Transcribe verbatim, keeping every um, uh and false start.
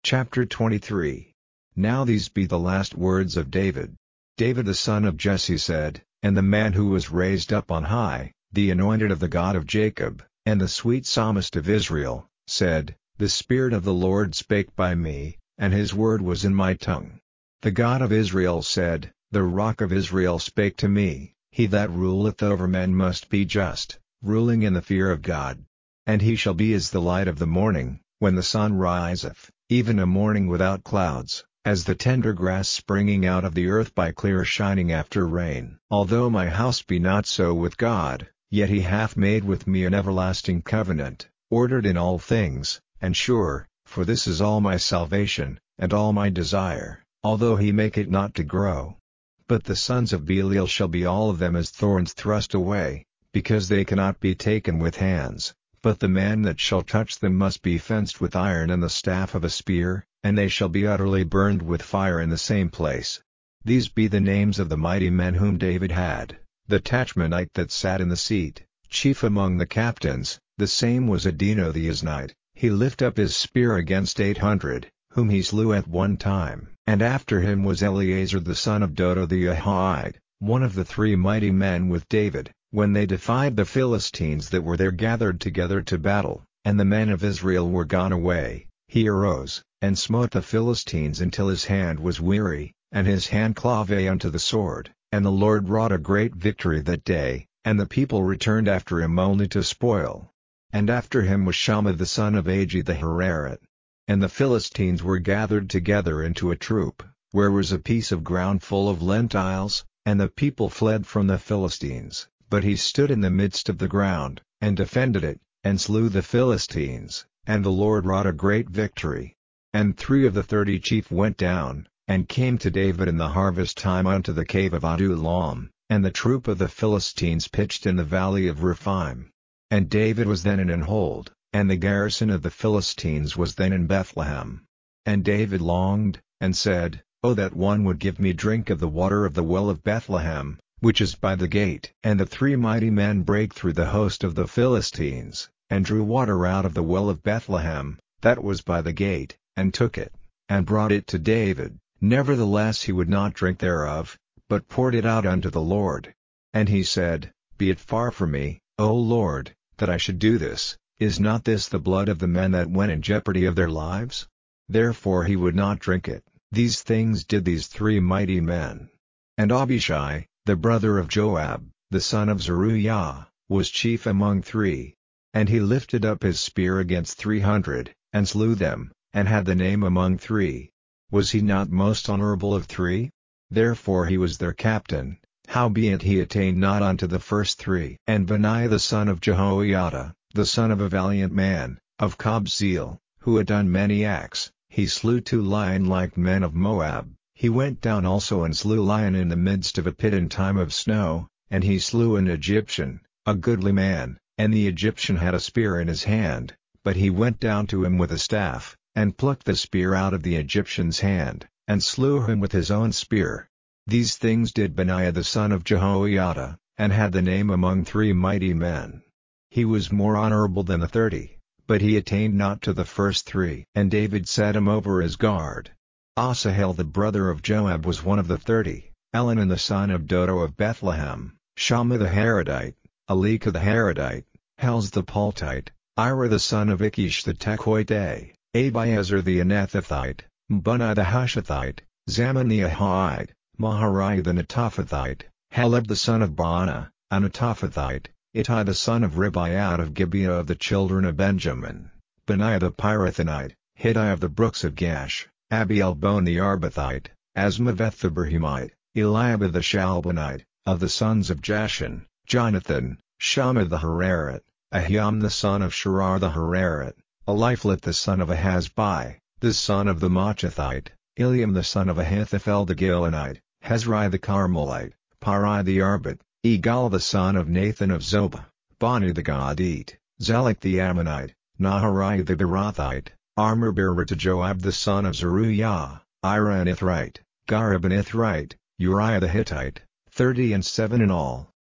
Chapter twenty-three. Now these be the last words of David. David the son of Jesse said, and the man who was raised up on high, the anointed of the God of Jacob, and the sweet psalmist of Israel, said, The Spirit of the Lord spake by me, and his word was in my tongue. The God of Israel said, The Rock of Israel spake to me, He that ruleth over men must be just, ruling in the fear of God. And he shall be as the light of the morning, when the sun riseth, even a morning without clouds, as the tender grass springing out of the earth by clear shining after rain. Although my house be not so with God, yet he hath made with me an everlasting covenant, ordered in all things, and sure, for this is all my salvation, and all my desire, although he make it not to grow. But the sons of Belial shall be all of them as thorns thrust away, because they cannot be taken with hands. But the man that shall touch them must be fenced with iron and the staff of a spear, and they shall be utterly burned with fire in the same place. These be the names of the mighty men whom David had: the Tachmonite that sat in the seat, chief among the captains, the same was Adino the Eznite. He lift up his spear against eight hundred, whom he slew at one time. And after him was Eleazar the son of Dodo the Ahite, one of the three mighty men with David, when they defied the Philistines that were there gathered together to battle, and the men of Israel were gone away. He arose, and smote the Philistines until his hand was weary, and his hand clave unto the sword, and the Lord wrought a great victory that day, and the people returned after him only to spoil. And after him was Shammah the son of Agi the Hararite. And the Philistines were gathered together into a troop, where was a piece of ground full of lentiles, and the people fled from the Philistines. But he stood in the midst of the ground, and defended it, and slew the Philistines, and the Lord wrought a great victory. And three of the thirty chief went down, and came to David in the harvest time unto the cave of Adullam, and the troop of the Philistines pitched in the valley of Rephaim. And David was then in an hold, and the garrison of the Philistines was then in Bethlehem. And David longed, and said, O that one would give me drink of the water of the well of Bethlehem, which is by the gate. And the three mighty men brake through the host of the Philistines, and drew water out of the well of Bethlehem, that was by the gate, and took it, and brought it to David. Nevertheless he would not drink thereof, but poured it out unto the Lord. And he said, Be it far from me, O Lord, that I should do this. Is not this the blood of the men that went in jeopardy of their lives? Therefore he would not drink it. These things did these three mighty men. And Abishai, the brother of Joab, the son of Zeruiah, was chief among three. And he lifted up his spear against three hundred, and slew them, and had the name among three. Was he not most honorable of three? Therefore he was their captain, howbeit he attained not unto the first three. And Benaiah the son of Jehoiada, the son of a valiant man, of Kabzeel, who had done many acts, he slew two lion-like men of Moab. He went down also and slew a lion in the midst of a pit in time of snow, and he slew an Egyptian, a goodly man, and the Egyptian had a spear in his hand, but he went down to him with a staff, and plucked the spear out of the Egyptian's hand, and slew him with his own spear. These things did Benaiah the son of Jehoiada, and had the name among three mighty men. He was more honorable than the thirty, but he attained not to the first three. And David set him over his guard. Asahel the brother of Joab was one of the thirty, Elhanan the son of Dodo of Bethlehem, Shammah the Harodite, Elika the Harodite, Helz the Paltite, Ira the son of Ikish the Tekoite, Abiezer the Anathothite, Bunai the Hushathite, Zaman the Ahite, Maharai the Netophathite, Heleb the son of Baana, a Netophathite, Ittai the son of Ribai out of Gibeah of the children of Benjamin, Benaiah the Pirathonite, Hiddai of the brooks of Gash, Abielbon the Arbathite, Asmaveth the Berhumite, Eliab the Shalbonite, of the sons of Jashan, Jonathan, Shammah the Hararite, Ahiam the son of Sharar the Hararite, Eliphalet the son of Ahasbai, the son of the Machathite, Iliam the son of Ahithophel the Gilonite, Hezrai the Carmelite, Parai the Arbit, Egal the son of Nathan of Zobah, Bani the Gadite, Zelek the Ammonite, Naharai the Berathite, Armor-bearer to Joab the son of Zeruiah, Ira an Ithrite, Gareb an Ithrite, Uriah the Hittite, thirty and seven in all.